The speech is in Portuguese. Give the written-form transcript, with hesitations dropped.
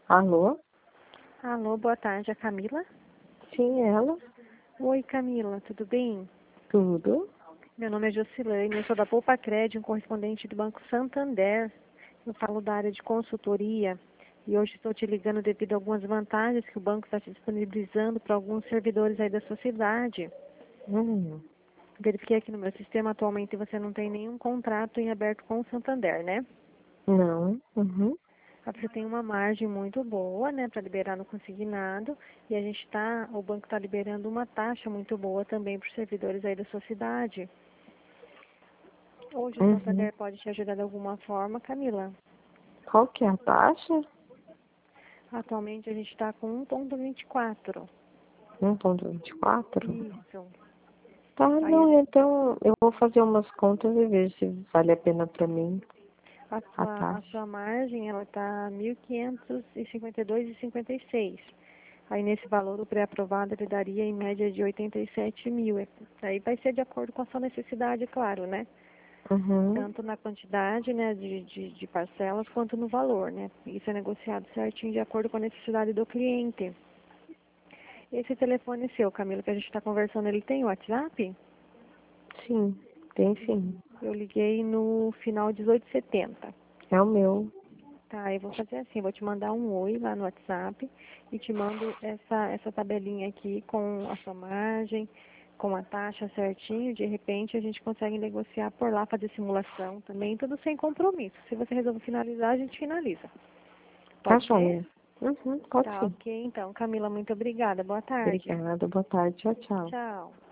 Alô? Alô, boa tarde, a Camila? Sim, ela? Oi, Camila, tudo bem? Tudo? Meu nome é Jocilane, eu sou da Poupa Crédito, um correspondente do Banco Santander. Eu falo da área de consultoria e hoje estou te ligando devido a algumas vantagens que o banco está te disponibilizando para alguns servidores aí da sua cidade. Hum, Verifiquei aqui no meu sistema, atualmente você não tem nenhum contrato em aberto com o Santander, né? não. Uhum. Você tem uma margem muito boa, né, para liberar no consignado e o banco está liberando uma taxa muito boa também para os servidores aí da sua cidade. Hoje o Uhum. Santander pode te ajudar de alguma forma, Camila? Qual que é a taxa? Atualmente a gente está com 1,24. 1,24? Isso. Tá, Aí não, então eu vou fazer umas contas e ver se vale a pena pra mim a a sua, a taxa. sua margem ela está 1.552,56. Aí nesse valor o pré-aprovado ele daria em média de 87 mil. Aí vai ser de acordo com a sua necessidade, claro, né? Uhum. Tanto na quantidade, né, de parcelas quanto no valor, né? Isso é negociado certinho de acordo com a necessidade do cliente. Esse telefone seu, Camila, que a gente está conversando, ele tem WhatsApp? Sim, tem sim. Eu liguei no final 1870. É o meu. Tá, eu vou fazer assim, vou te mandar um oi lá no WhatsApp e te mando essa tabelinha aqui com a sua margem, com a taxa certinho. De repente a gente consegue negociar por lá, fazer simulação também, tudo sem compromisso. Se você resolver finalizar, a gente finaliza. Tá Pode ser? joia. Uhum, pode Tá, sim. ok. Então, Camila, muito obrigada. Boa tarde. Obrigada, boa tarde. Tchau, tchau. Tchau.